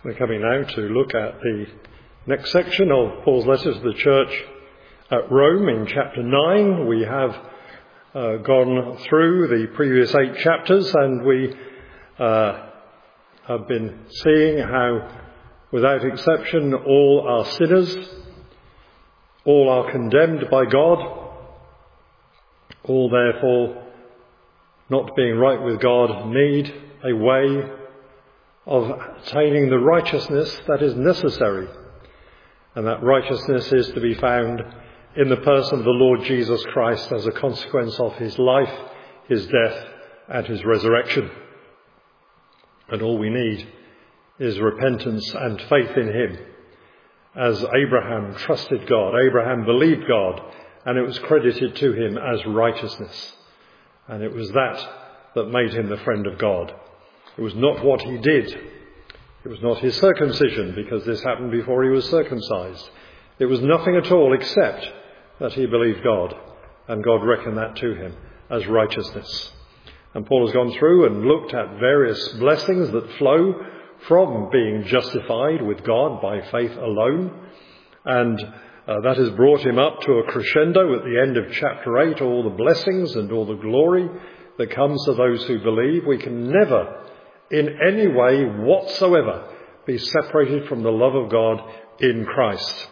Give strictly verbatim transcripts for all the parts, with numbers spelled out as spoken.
We're coming now to look at the next section of Paul's letter to the church at Rome in chapter nine. We have uh, gone through the previous eight chapters, and we uh, have been seeing how, without exception, all are sinners, all are condemned by God, all therefore, not being right with God, need a way of attaining the righteousness that is necessary. And that righteousness is to be found in the person of the Lord Jesus Christ as a consequence of his life, his death, and his resurrection. And all we need is repentance and faith in him. As Abraham trusted God, Abraham believed God, and it was credited to him as righteousness. And it was that that made him the friend of God. It was not what he did. It was not his circumcision, because this happened before he was circumcised. It was nothing at all except that he believed God, and God reckoned that to him as righteousness. And Paul has gone through and looked at various blessings that flow from being justified with God by faith alone. And uh, that has brought him up to a crescendo at the end of chapter eight, all the blessings and all the glory that comes to those who believe. We can never in any way whatsoever be separated from the love of God in Christ.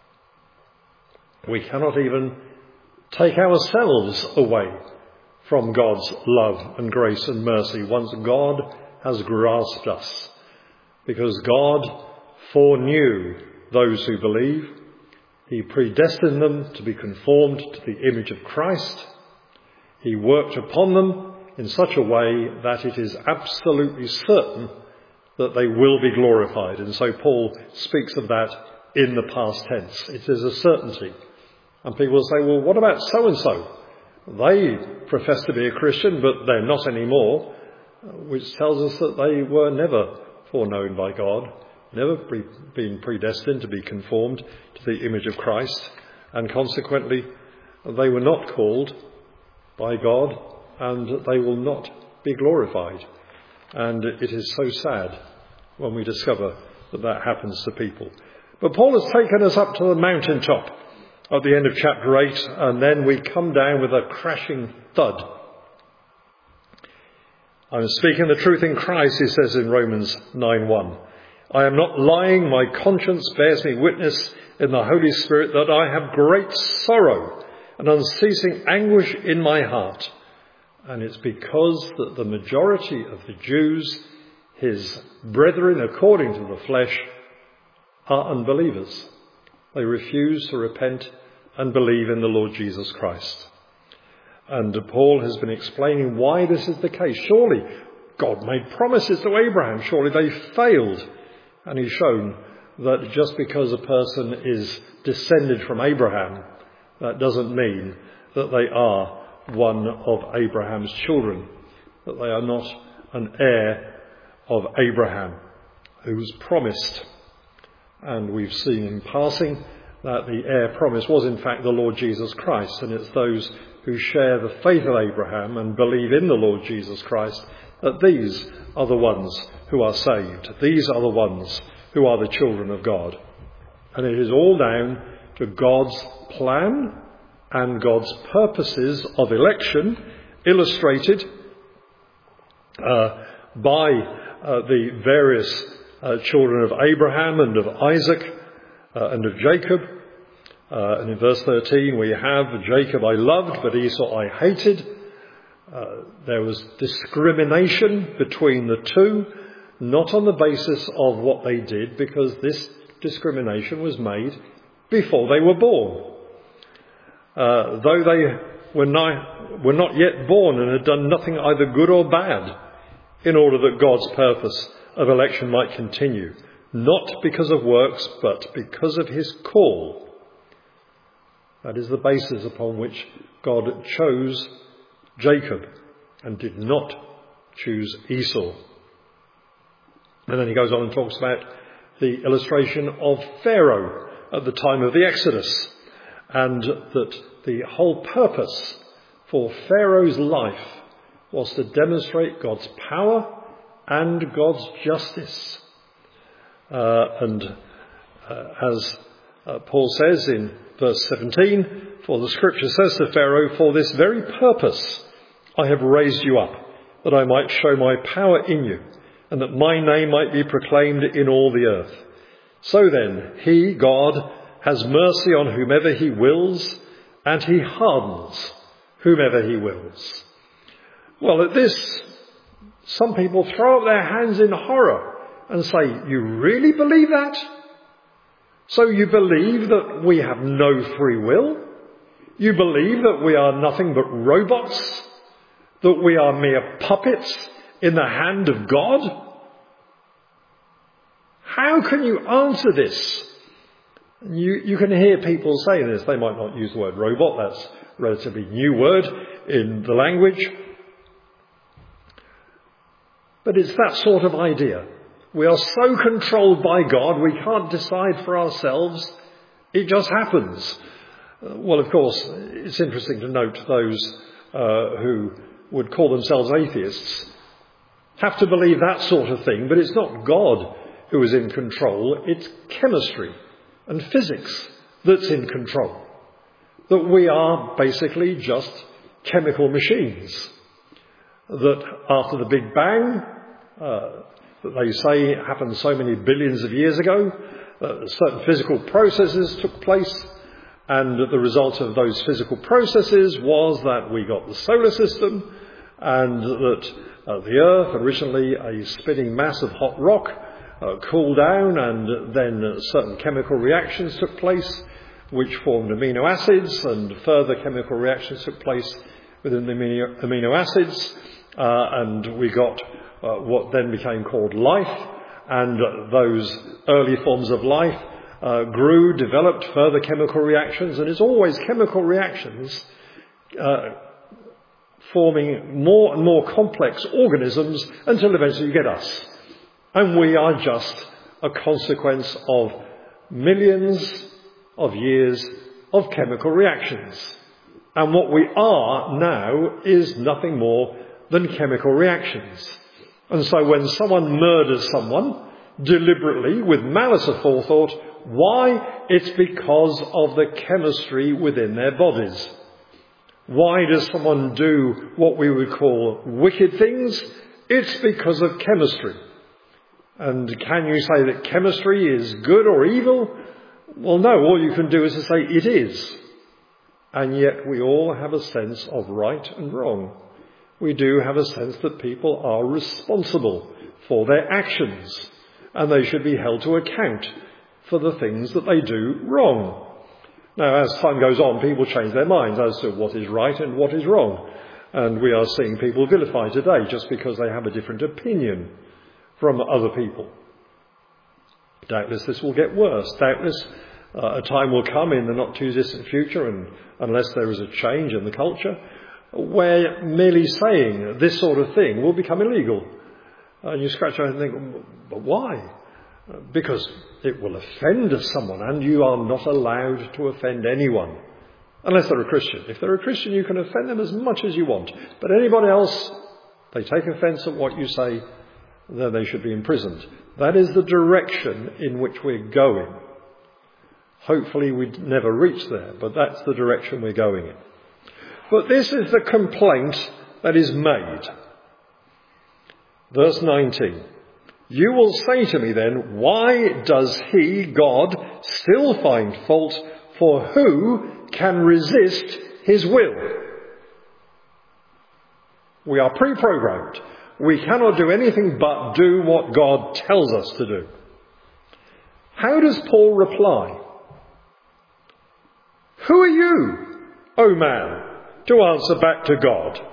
We cannot even take ourselves away from God's love and grace and mercy once God has grasped us, because God foreknew those who believe. He predestined them to be conformed to the image of Christ. He worked upon them in such a way that it is absolutely certain that they will be glorified. And so Paul speaks of that in the past tense. It is a certainty. And people will say, well, what about so-and-so? They profess to be a Christian, but they're not anymore, which tells us that they were never foreknown by God, never pre- been predestined to be conformed to the image of Christ, and consequently they were not called by God, and they will not be glorified. And it is so sad when we discover that that happens to people. But Paul has taken us up to the mountaintop at the end of chapter eight, and then we come down with a crashing thud. I'm speaking the truth in Christ, he says in Romans nine one. I am not lying, my conscience bears me witness in the Holy Spirit that I have great sorrow and unceasing anguish in my heart. And it's because that the majority of the Jews, his brethren according to the flesh, are unbelievers. They refuse to repent and believe in the Lord Jesus Christ. And Paul has been explaining why this is the case. Surely God made promises to Abraham. Surely they failed. And he's shown that just because a person is descended from Abraham, that doesn't mean that they are one of Abraham's children, that they are not an heir of Abraham who was promised. And we've seen in passing that the heir promised was in fact the Lord Jesus Christ, and it's those who share the faith of Abraham and believe in the Lord Jesus Christ that these are the ones who are saved. These are the ones who are the children of God. And it is all down to God's plan and God's purposes of election, illustrated uh, by uh, the various uh, children of Abraham and of Isaac uh, and of Jacob. Uh, and in verse thirteen we have Jacob I loved, but Esau I hated. Uh, there was discrimination between the two, not on the basis of what they did, because this discrimination was made before they were born. Uh, though they were not, were not yet born and had done nothing either good or bad, in order that God's purpose of election might continue, not because of works, but because of his call. That is the basis upon which God chose Jacob and did not choose Esau. And then he goes on and talks about the illustration of Pharaoh at the time of the Exodus, and that the whole purpose for Pharaoh's life was to demonstrate God's power and God's justice. Uh, and uh, as uh, Paul says in verse seventeen, for the scripture says to Pharaoh, for this very purpose I have raised you up, that I might show my power in you, and that my name might be proclaimed in all the earth. So then, he, God, has mercy on whomever he wills, and he hardens whomever he wills. Well, at this, some people throw up their hands in horror and say, you really believe that? So you believe that we have no free will? You believe that we are nothing but robots? That we are mere puppets in the hand of God? How can you answer this? You, you can hear people saying this. They might not use the word robot. That's a relatively new word in the language. But it's that sort of idea. We are so controlled by God, we can't decide for ourselves. It just happens. Uh, well, of course, it's interesting to note those uh, who would call themselves atheists have to believe that sort of thing, but it's not God who is in control, it's chemistry and physics that's in control. That we are basically just chemical machines. That after the Big Bang, uh, that they say happened so many billions of years ago, uh, certain physical processes took place, and the result of those physical processes was that we got the solar system, and that uh, the Earth, originally a spinning mass of hot rock, uh, cooled down, and then uh, certain chemical reactions took place, which formed amino acids, and further chemical reactions took place within the amino, amino acids, uh, and we got uh, what then became called life, and uh, those early forms of life uh, grew, developed further chemical reactions, and it's always chemical reactions uh, forming more and more complex organisms until eventually you get us. And we are just a consequence of millions of years of chemical reactions. And what we are now is nothing more than chemical reactions. And so when someone murders someone deliberately with malice aforethought, why? It's because of the chemistry within their bodies. Why does someone do what we would call wicked things? It's because of chemistry. And can you say that chemistry is good or evil? Well, no, all you can do is to say it is. And yet we all have a sense of right and wrong. We do have a sense that people are responsible for their actions, and they should be held to account for the things that they do wrong. Now, as time goes on, people change their minds as to what is right and what is wrong. And we are seeing people vilified today just because they have a different opinion from other people. Doubtless this will get worse. Doubtless uh, a time will come in the not too distant future, and unless there is a change in the culture, where merely saying this sort of thing will become illegal. And you scratch your head and think, but why? Because it will offend someone, and you are not allowed to offend anyone. Unless they're a Christian. If they're a Christian, you can offend them as much as you want. But anybody else, they take offence at what you say, then they should be imprisoned. That is the direction in which we're going. Hopefully we never reach there, but that's the direction we're going in. But this is the complaint that is made. Verse nineteen. You will say to me then, why does he, God, still find fault? For who can resist his will? We are pre-programmed. We cannot do anything but do what God tells us to do. How does Paul reply? Who are you, O man, to answer back to God?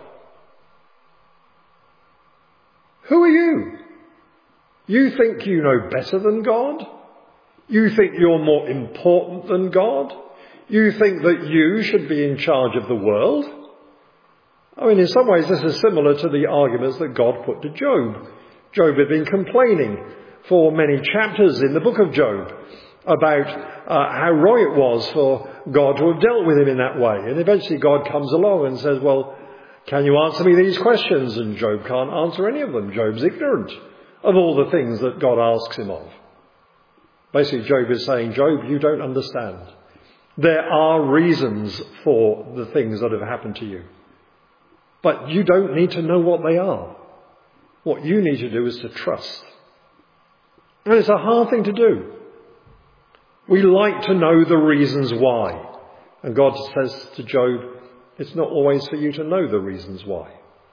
Who are you? You think you know better than God? You think you're more important than God? You think that you should be in charge of the world? I mean, in some ways this is similar to the arguments that God put to Job. Job had been complaining for many chapters in the book of Job about uh, how wrong it was for God to have dealt with him in that way. And eventually God comes along and says, well, can you answer me these questions? And Job can't answer any of them. Job's ignorant of all the things that God asks him of. Basically, Job is saying, Job, you don't understand. There are reasons for the things that have happened to you. But you don't need to know what they are. What you need to do is to trust. And it's a hard thing to do. We like to know the reasons why. And God says to Job, it's not always for you to know the reasons why.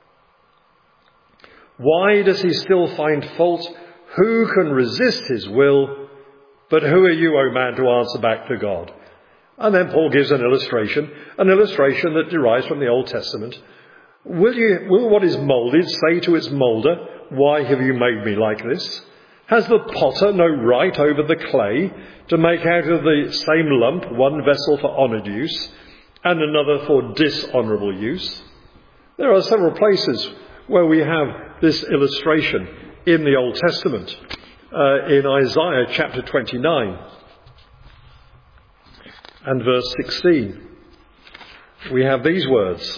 Why does he still find fault? Who can resist his will? But who are you, O man, to answer back to God? And then Paul gives an illustration, an illustration that derives from the Old Testament. Will you, will what is moulded say to its moulder, why have you made me like this? Has the potter no right over the clay to make out of the same lump one vessel for honoured use and another for dishonourable use? There are several places where we have this illustration in the Old Testament. Uh, in Isaiah chapter twenty-nine and verse sixteen, we have these words.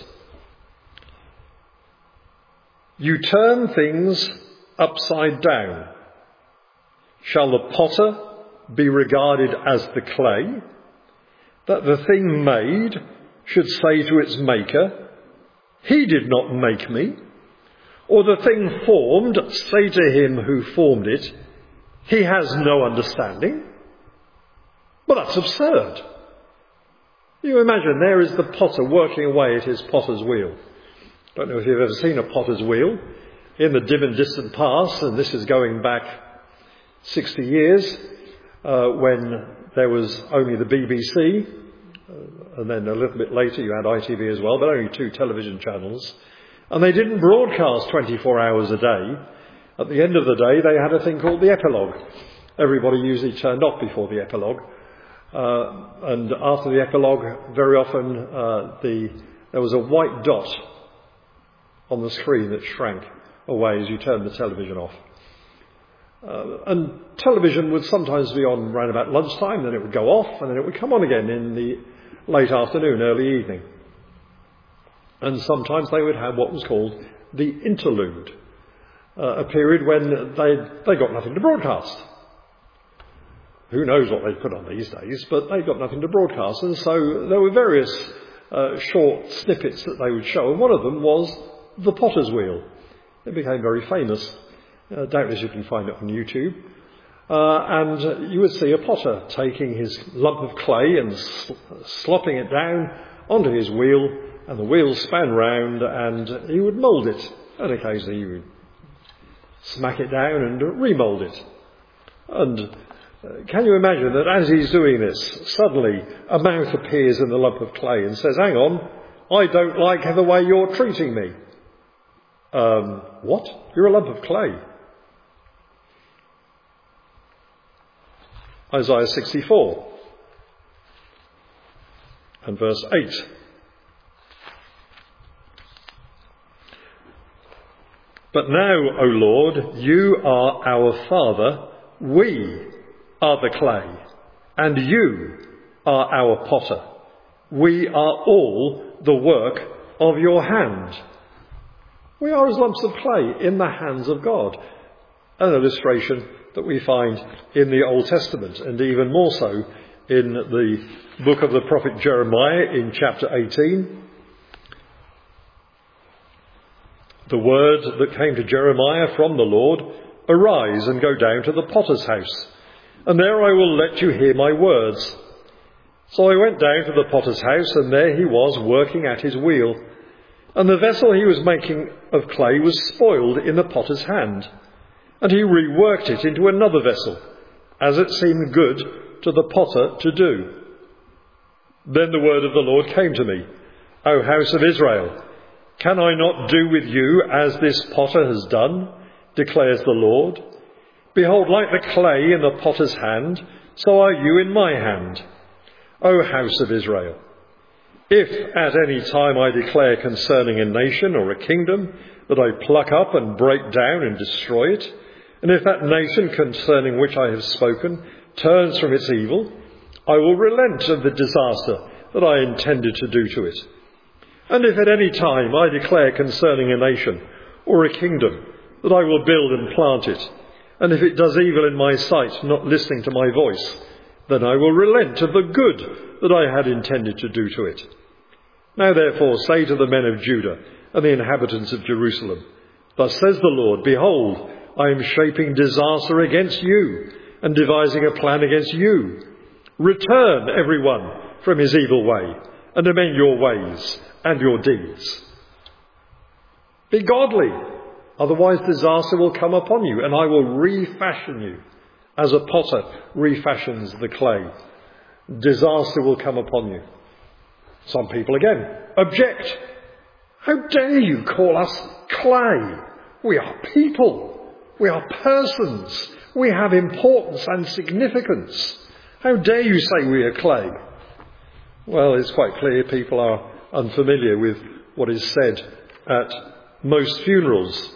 You turn things upside down. Shall the potter be regarded as the clay, that the thing made should say to its maker, he did not make me? Or the thing formed say to him who formed it, he has no understanding? Well, that's absurd. You imagine there is the potter working away at his potter's wheel. Don't know if you've ever seen a potter's wheel in the dim and distant past, and this is going back sixty years, uh, when there was only the B B C, uh, and then a little bit later you had I T V as well, but only two television channels, and they didn't broadcast twenty-four hours a day. At the end of the day, they had a thing called the epilogue. Everybody usually turned off before the epilogue, uh, and after the epilogue, very often uh, the there was a white dot on the screen that shrank away as you turned the television off. Uh, and television would sometimes be on around about lunchtime, then it would go off, and then it would come on again in the late afternoon, early evening. And sometimes they would have what was called the interlude, uh, a period when they they got nothing to broadcast. Who knows what they put on these days, but they got nothing to broadcast. And so there were various uh, short snippets that they would show, and one of them was the potter's wheel. It became very famous. Uh, doubtless you can find it on YouTube. Uh, and you would see a potter taking his lump of clay and sl- slopping it down onto his wheel, and the wheel span round, and he would mould it. And occasionally he would smack it down and remould it. And uh, can you imagine that as he's doing this, suddenly a mouth appears in the lump of clay and says, hang on, I don't like the way you're treating me. Um, what? You're a lump of clay. Isaiah sixty-four and verse eight. But now, O Lord, you are our Father, we are the clay, and you are our potter. We are all the work of your hand. We are as lumps of clay in the hands of God. An illustration that we find in the Old Testament, and even more so in the book of the prophet Jeremiah in chapter eighteen. The word that came to Jeremiah from the Lord, arise and go down to the potter's house, and there I will let you hear my words. So I went down to the potter's house, and there he was working at his wheel. And the vessel he was making of clay was spoiled in the potter's hand. And he reworked it into another vessel, as it seemed good to the potter to do. Then the word of the Lord came to me, O house of Israel, can I not do with you as this potter has done, declares the Lord? Behold, like the clay in the potter's hand, so are you in my hand, O house of Israel. If at any time I declare concerning a nation or a kingdom that I pluck up and break down and destroy it, and if that nation concerning which I have spoken turns from its evil, I will relent of the disaster that I intended to do to it. And if at any time I declare concerning a nation or a kingdom that I will build and plant it, And if it does evil in my sight, not listening to my voice, then I will relent of the good that I had intended to do to it. Now therefore say to the men of Judah and the inhabitants of Jerusalem, thus says the Lord, behold, I am shaping disaster against you and devising a plan against you. Return, everyone, from his evil way, and amend your ways and your deeds. Be godly, otherwise disaster will come upon you, and I will refashion you as a potter refashions the clay. Disaster will come upon you. Some people again object. How dare you call us clay? We are people. We are persons. We have importance and significance. How dare you say we are clay? Well, it's quite clear people are unfamiliar with what is said at most funerals,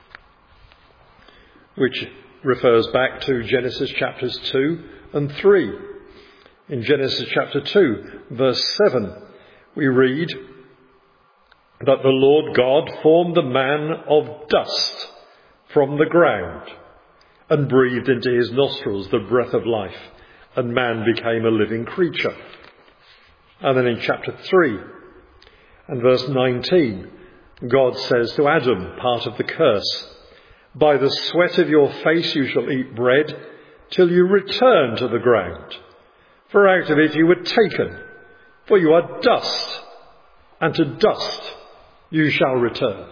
which refers back to Genesis chapters two and three. In Genesis chapter two, verse seven, we read that the Lord God formed the man of dust from the ground and breathed into his nostrils the breath of life, and man became a living creature. And then in chapter three and verse nineteen, God says to Adam, part of the curse, by the sweat of your face you shall eat bread till you return to the ground. For out of it you were taken, for you are dust, and to dust you shall return.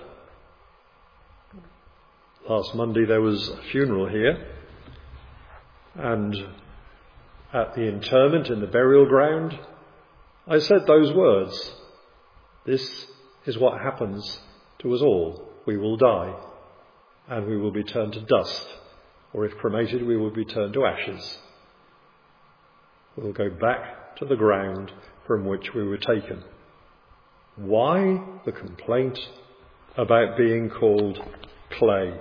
Last Monday there was a funeral here, and at the interment in the burial ground, I said those words. This is what happens to us all. We will die, and we will be turned to dust, or if cremated, we will be turned to ashes. We will go back to the ground from which we were taken. Why the complaint about being called clay?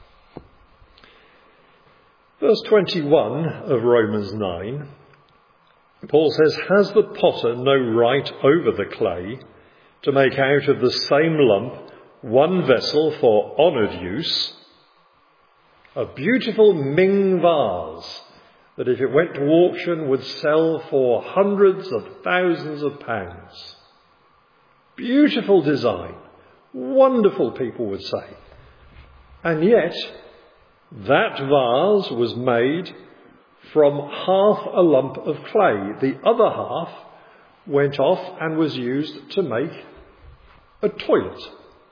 Verse twenty-one of Romans nine, Paul says, has the potter no right over the clay to make out of the same lump one vessel for honoured use, a beautiful Ming vase that if it went to auction would sell for hundreds of thousands of pounds. Beautiful design, wonderful, people would say. And yet, that vase was made from half a lump of clay. The other half went off and was used to make a toilet.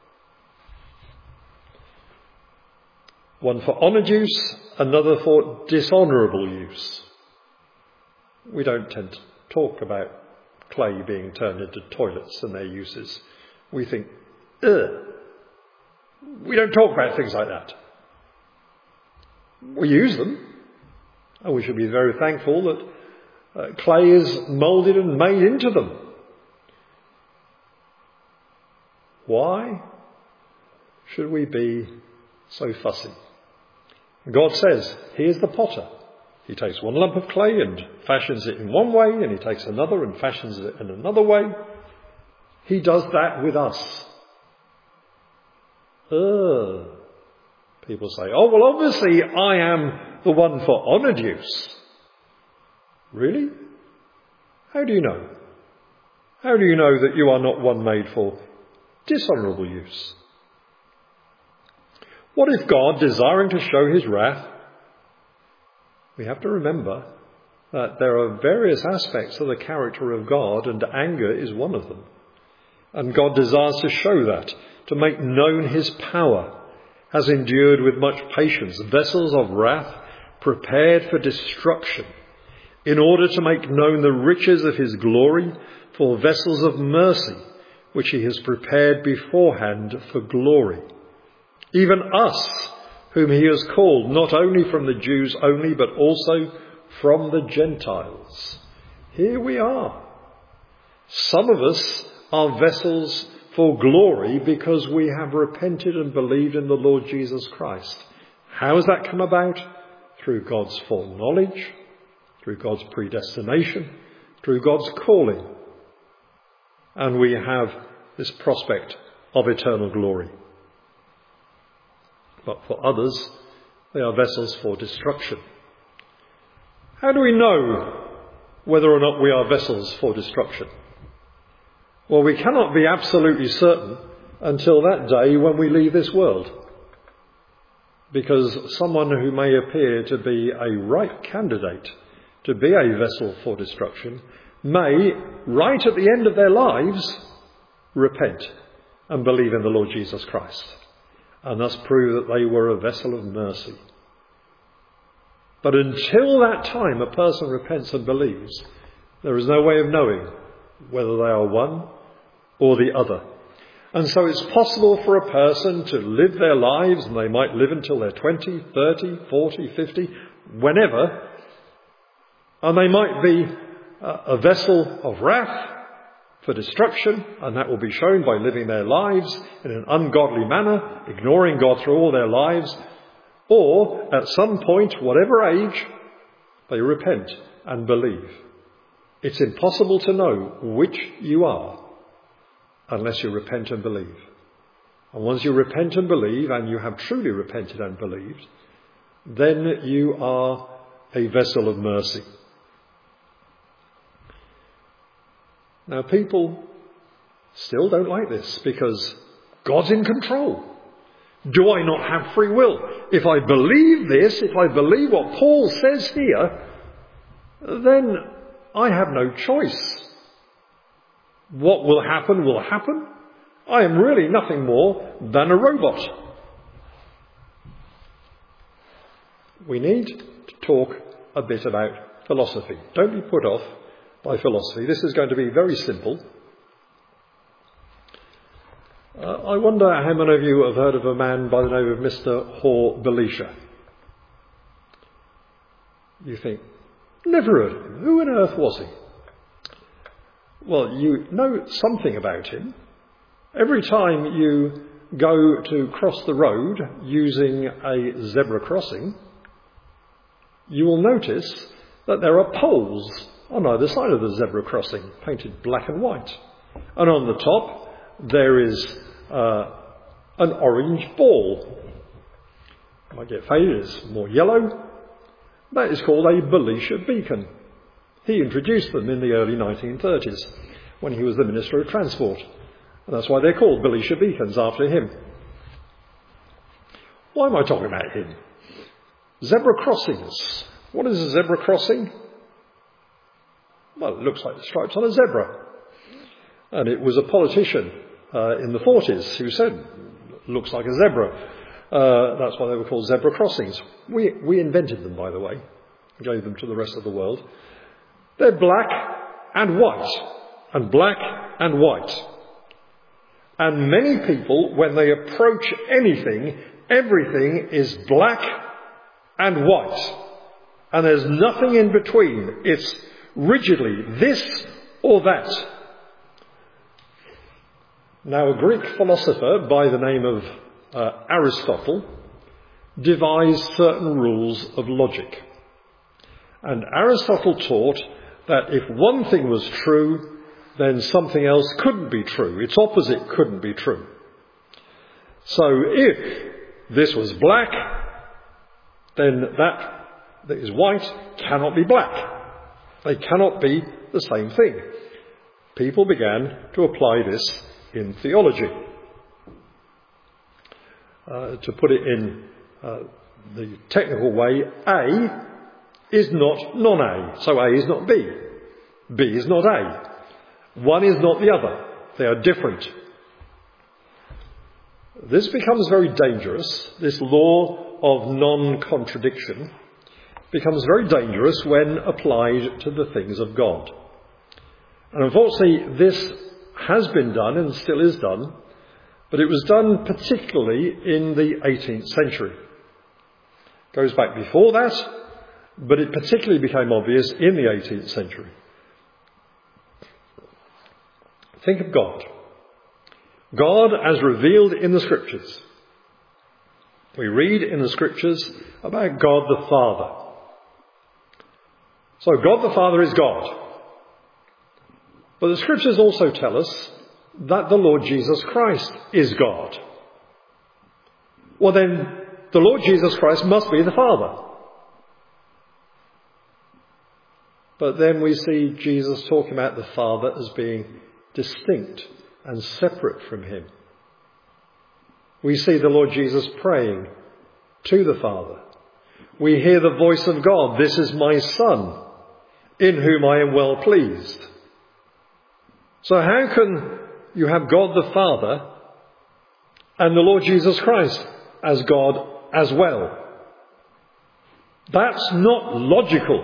One for honoured use, another for dishonourable use. We don't tend to talk about clay being turned into toilets and their uses. We think, ugh. We don't talk about things like that. We use them, and we should be very thankful that uh, clay is moulded and made into them. Why should we be so fussy? God says, here's the potter. He takes one lump of clay and fashions it in one way, and he takes another and fashions it in another way. He does that with us. Ugh. People say, oh, well, obviously I am the one for honoured use. Really? How do you know? How do you know that you are not one made for dishonourable use? What if God, desiring to show his wrath, we have to remember that there are various aspects of the character of God, and anger is one of them. And God desires to show that, to make known his power, has endured with much patience vessels of wrath prepared for destruction, in order to make known the riches of his glory for vessels of mercy, which he has prepared beforehand for glory. Even us, whom he has called, not only from the Jews only, but also from the Gentiles. Here we are. Some of us are vessels for glory because we have repented and believed in the Lord Jesus Christ. How has that come about? Through God's foreknowledge, through God's predestination, through God's calling. And we have this prospect of eternal glory. But for others, They are vessels for destruction. How do we know whether or not we are vessels for destruction? Well, we cannot be absolutely certain until that day when we leave this world. Because someone who may appear to be a right candidate to be a vessel for destruction may, right at the end of their lives, repent and believe in the Lord Jesus Christ, and thus prove that they were a vessel of mercy. But until that time a person repents and believes, there is no way of knowing whether they are one or the other. And so it's possible for a person to live their lives, and they might live until they're twenty, thirty, forty, fifty, whenever, and they might be a vessel of wrath for destruction, and that will be shown by living their lives in an ungodly manner, ignoring God through all their lives, or at some point, whatever age, they repent and believe. It's impossible to know which you are unless you repent and believe. And once you repent and believe, and you have truly repented and believed, then you are a vessel of mercy. Now, people still don't like this because God's in control. Do I not have free will? If I believe this, if I believe what Paul says here, then I have no choice. What will happen will happen. I am really nothing more than a robot. We need to talk a bit about philosophy. Don't be put off by philosophy. This is going to be very simple. Uh, I wonder how many of you have heard of a man by the name of Mister Hor Belisha. You think, never heard of him. Who on earth was he? Well, you know something about him. Every time you go to cross the road using a zebra crossing, you will notice that there are poles on either side of the zebra crossing, painted black and white. And on the top, there is uh, an orange ball. It might get faded, it's more yellow. That is called a Belisha beacon. He introduced them in the early nineteen thirties when he was the Minister of Transport. And that's why they're called Belisha beacons, after him. Why am I talking about him? Zebra crossings. What is a zebra crossing? Well, it looks like the stripes on a zebra. And it was a politician uh, in the forties who said, looks like a zebra. Uh, that's why they were called zebra crossings. We, we invented them, by the way, gave them to the rest of the world. They're black and white, and black and white. And many people, when they approach anything, everything is black and white. And there's nothing in between. It's rigidly this or that. Now, a Greek philosopher by the name of uh, Aristotle devised certain rules of logic. And Aristotle taught that if one thing was true, then something else couldn't be true. Its opposite couldn't be true. So if this was black, then that that is white cannot be black. They cannot be the same thing. People began to apply this in theology. Uh, to put it in uh, the technical way, A is not non-A. So A is not B. B is not A. One is not the other. They are different. This becomes very dangerous. This law of non-contradiction becomes very dangerous when applied to the things of God. And unfortunately, this has been done and still is done, but it was done particularly in the eighteenth century. It goes back before that, but it particularly became obvious in the eighteenth century. Think of God. God as revealed in the Scriptures. We read in the Scriptures about God the Father. So God the Father is God. But the Scriptures also tell us that the Lord Jesus Christ is God. Well then, the Lord Jesus Christ must be the Father. But then we see Jesus talking about the Father as being distinct and separate from him. We see the Lord Jesus praying to the Father. We hear the voice of God, "This is my Son, in whom I am well pleased." So how can you have God the Father and the Lord Jesus Christ as God as well? That's not logical.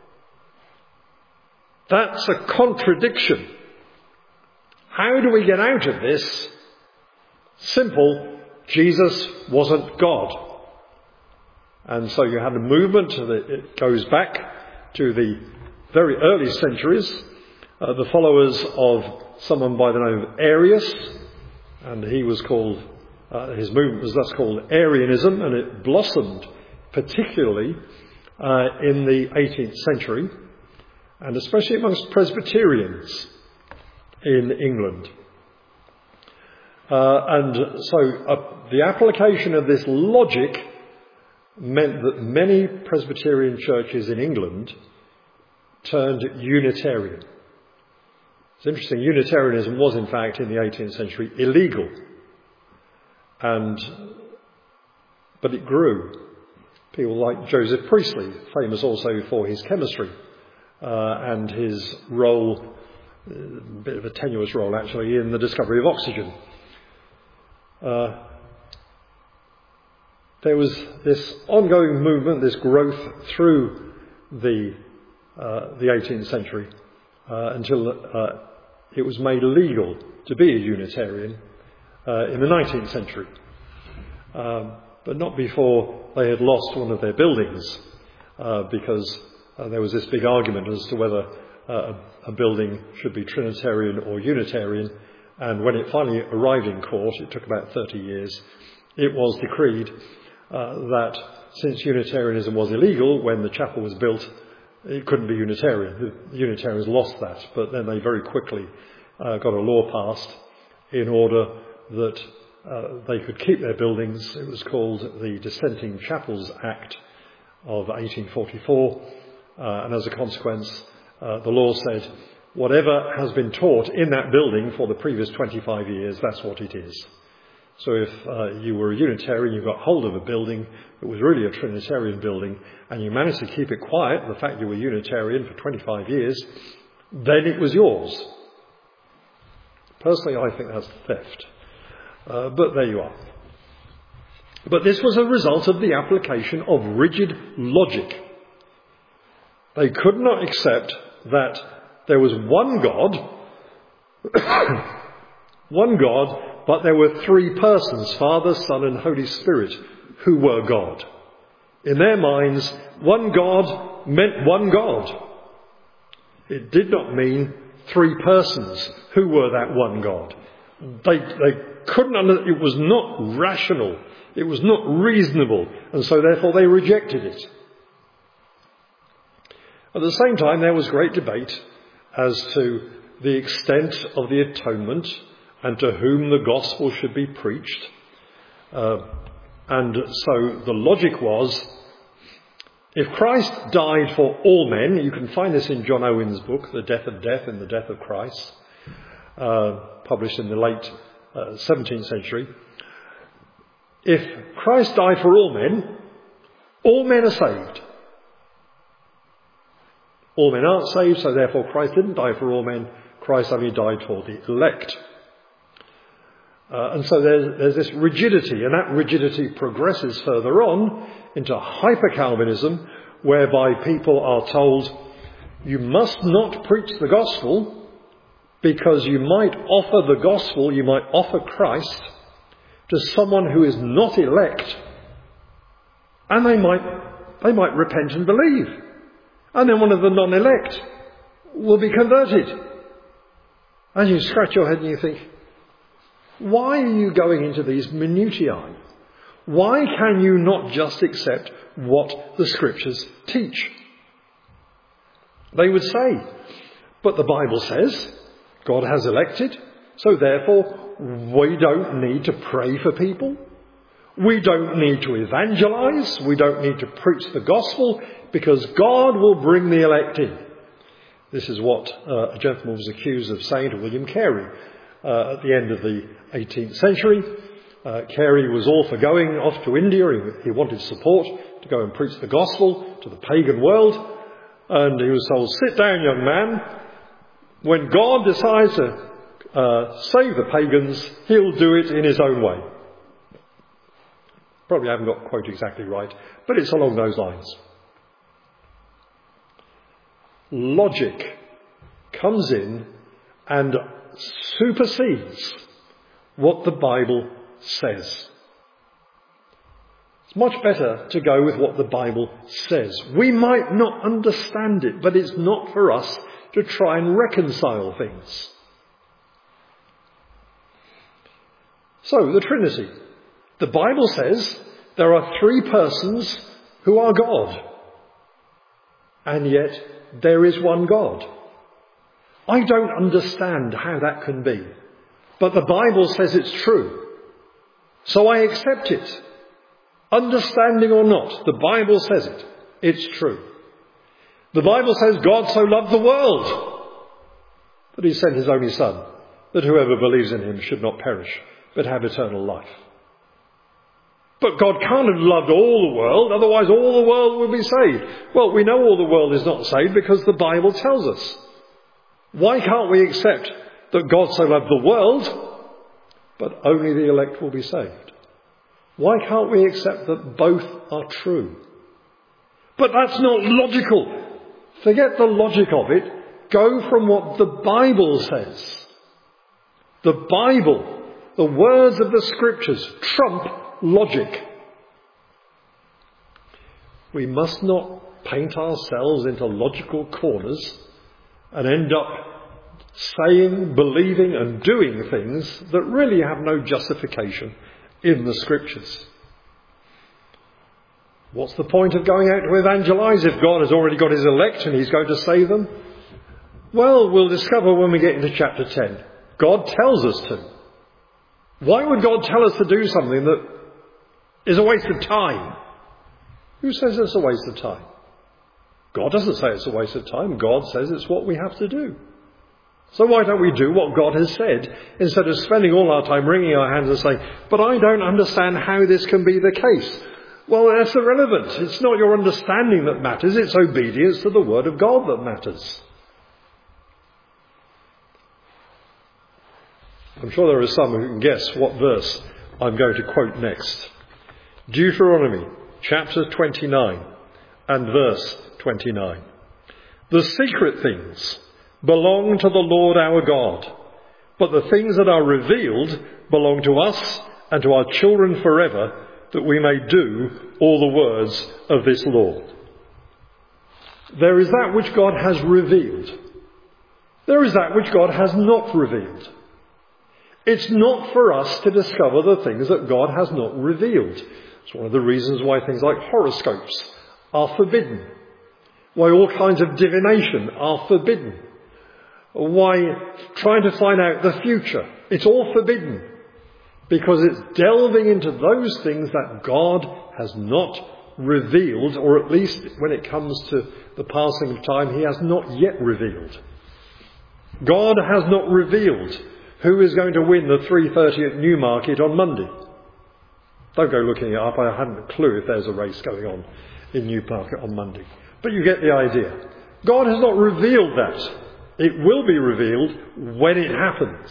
That's a contradiction. How do we get out of this? Simple. Jesus wasn't God. And so you had a movement that it goes back to the very early centuries, uh, the followers of someone by the name of Arius, and he was called, uh, his movement was thus called Arianism, and it blossomed particularly uh, in the eighteenth century, and especially amongst Presbyterians in England. Uh, and so uh, the application of this logic meant that many Presbyterian churches in England turned Unitarian. It's interesting, Unitarianism was in fact in the eighteenth century illegal. And, but it grew. People like Joseph Priestley, famous also for his chemistry uh, and his role, a bit of a tenuous role actually, in the discovery of oxygen. Uh, there was this ongoing movement, this growth through the uh, the eighteenth century uh, until uh, it was made legal to be a Unitarian uh, in the nineteenth century, um, but not before they had lost one of their buildings, uh, because uh, there was this big argument as to whether uh, a, a building should be Trinitarian or Unitarian. And when it finally arrived in court, it took about thirty years, it was decreed uh, that since Unitarianism was illegal, when the chapel was built, it couldn't be Unitarian. The Unitarians lost that, but then they very quickly uh, got a law passed in order that uh, they could keep their buildings. It was called the Dissenting Chapels Act of eighteen forty-four, uh, and as a consequence, uh, the law said, whatever has been taught in that building for the previous twenty-five years, that's what it is. So if uh, you were a Unitarian, you got hold of a building that was really a Trinitarian building, and you managed to keep it quiet, the fact you were Unitarian for twenty-five years, then it was yours. Personally, I think that's theft. Uh, but there you are. But this was a result of the application of rigid logic. They could not accept that there was one God, one God, but there were three persons, Father, Son and Holy Spirit, who were God. In their minds, one God meant one God. It did not mean three persons who were that one God. They, they couldn't, under, it was not rational, it was not reasonable, and so therefore they rejected it. At the same time, there was great debate as to the extent of the atonement and to whom the gospel should be preached. Uh, and so the logic was, if Christ died for all men, you can find this in John Owen's book, The Death of Death and the Death of Christ, uh, published in the late uh, seventeenth century. If Christ died for all men, all men are saved. All men aren't saved, so therefore Christ didn't die for all men. Christ only died for the elect. Uh, and so there's, there's this rigidity, and that rigidity progresses further on into hyper-Calvinism, whereby people are told, you must not preach the gospel because you might offer the gospel, you might offer Christ to someone who is not elect, and they might, they might repent and believe. And then one of the non-elect will be converted. And you scratch your head and you think, why are you going into these minutiae? Why can you not just accept what the Scriptures teach? They would say, but the Bible says God has elected, so therefore we don't need to pray for people. We don't need to evangelize. We don't need to preach the gospel, because God will bring the elect in. This is what uh, a gentleman was accused of saying to William Carey uh, at the end of the eighteenth century. Uh, Carey was all for going off to India. He, he wanted support to go and preach the gospel to the pagan world. And he was told, sit down, young man. When God decides to uh, save the pagans, he'll do it in his own way. Probably haven't got the quote exactly right, but it's along those lines. Logic comes in and supersedes what the Bible says. It's much better to go with what the Bible says. We might not understand it, but it's not for us to try and reconcile things. So, the Trinity. The Bible says there are three persons who are God, and yet there is one God. I don't understand how that can be, but the Bible says it's true. So I accept it. Understanding or not, the Bible says it. It's true. The Bible says God so loved the world that he sent his only Son, that whoever believes in him should not perish, but have eternal life. But God can't have loved all the world, otherwise all the world would be saved. Well, we know all the world is not saved because the Bible tells us. Why can't we accept that God so loved the world, but only the elect will be saved? Why can't we accept that both are true? But that's not logical. Forget the logic of it. Go from what the Bible says. The Bible, the words of the Scriptures, trump logic. We must not paint ourselves into logical corners and end up saying, believing and doing things that really have no justification in the Scriptures. What's the point of going out to evangelize if God has already got his elect and he's going to save them? Well, we'll discover when we get into chapter ten. God tells us to. Why would God tell us to do something that is a waste of time? Who says it's a waste of time? God doesn't say it's a waste of time. God says it's what we have to do. So why don't we do what God has said instead of spending all our time wringing our hands and saying, but I don't understand how this can be the case. Well, that's irrelevant. It's not your understanding that matters. It's obedience to the Word of God that matters. I'm sure there are some who can guess what verse I'm going to quote next. Deuteronomy chapter twenty-nine and verse twenty-nine. The secret things belong to the Lord our God, but the things that are revealed belong to us and to our children forever, that we may do all the words of this law. There is that which God has revealed. There is that which God has not revealed. It's not for us to discover the things that God has not revealed. It's one of the reasons why things like horoscopes are forbidden. Why all kinds of divination are forbidden. Why trying to find out the future. It's all forbidden. Because it's delving into those things that God has not revealed, or at least when it comes to the passing of time, he has not yet revealed. God has not revealed who is going to win the three thirty at Newmarket on Monday. Don't go looking it up. I haven't a clue if there's a race going on in Newmarket on Monday. But you get the idea. God has not revealed that. It will be revealed when it happens.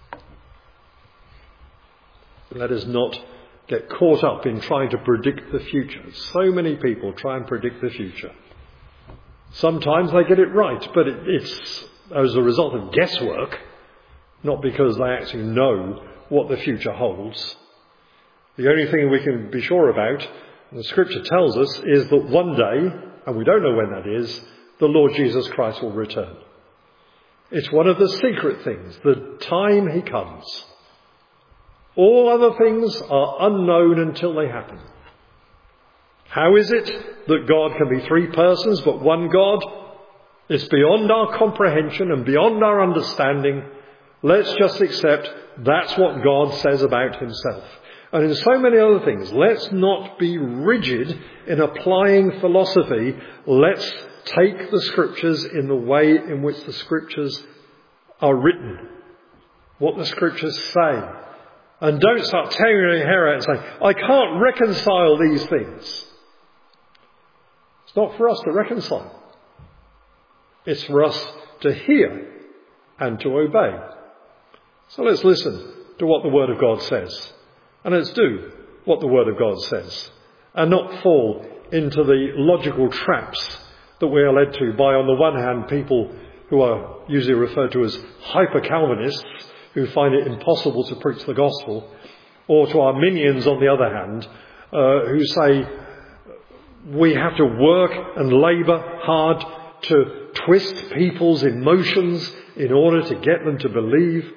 Let us not get caught up in trying to predict the future. So many people try and predict the future. Sometimes they get it right, but it, it's as a result of guesswork, not because they actually know what the future holds. The only thing we can be sure about, and the Scripture tells us, is that one day, and we don't know when that is, the Lord Jesus Christ will return. It's one of the secret things, the time he comes. All other things are unknown until they happen. How is it that God can be three persons but one God? It's beyond our comprehension and beyond our understanding. Let's just accept that's what God says about himself. And in so many other things, let's not be rigid in applying philosophy. Let's take the scriptures in the way in which the scriptures are written, what the scriptures say. And don't start tearing your hair out and saying, I can't reconcile these things. It's not for us to reconcile. It's for us to hear and to obey. So let's listen to what the Word of God says. And let's do what the Word of God says. And not fall into the logical traps that we are led to by, on the one hand, people who are usually referred to as hyper-Calvinists, who find it impossible to preach the gospel, or to Arminians, on the other hand, uh, who say we have to work and labour hard to twist people's emotions in order to get them to believe.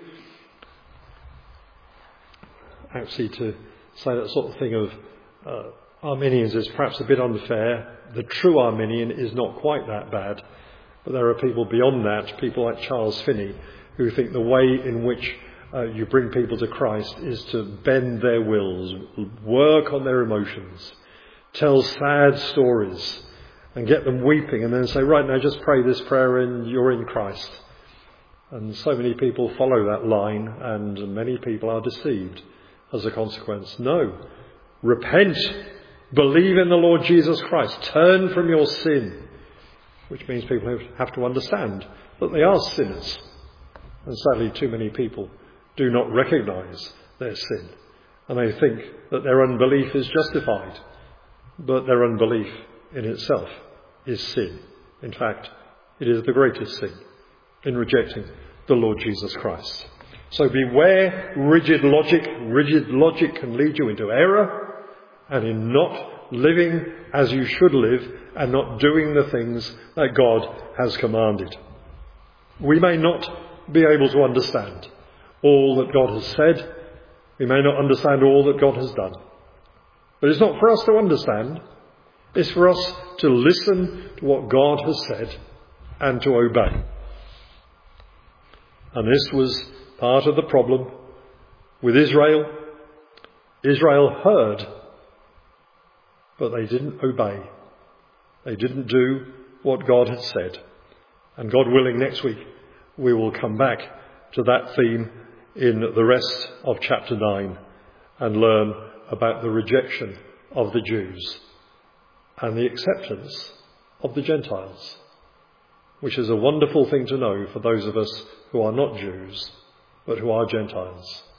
Actually, to say that sort of thing of uh, Arminians is perhaps a bit unfair. The true Arminian is not quite that bad. But there are people beyond that, people like Charles Finney, who think the way in which uh, you bring people to Christ is to bend their wills, work on their emotions, tell sad stories, and get them weeping, and then say, right, now just pray this prayer and you're in Christ. And so many people follow that line, and many people are deceived as a consequence. No. Repent. Believe in the Lord Jesus Christ. Turn from your sin. Which means people have to understand that they are sinners. And sadly, too many people do not recognise their sin. And they think that their unbelief is justified. But their unbelief in itself is sin. In fact, it is the greatest sin in rejecting the Lord Jesus Christ. So beware rigid logic. Rigid logic can lead you into error and in not living as you should live and not doing the things that God has commanded. We may not be able to understand all that God has said. We may not understand all that God has done. But it's not for us to understand. It's for us to listen to what God has said and to obey. And this was part of the problem with Israel. Israel heard, but they didn't obey. They didn't do what God had said. And God willing, next week we will come back to that theme in the rest of chapter nine and learn about the rejection of the Jews and the acceptance of the Gentiles, which is a wonderful thing to know for those of us who are not Jews, but who are Gentiles.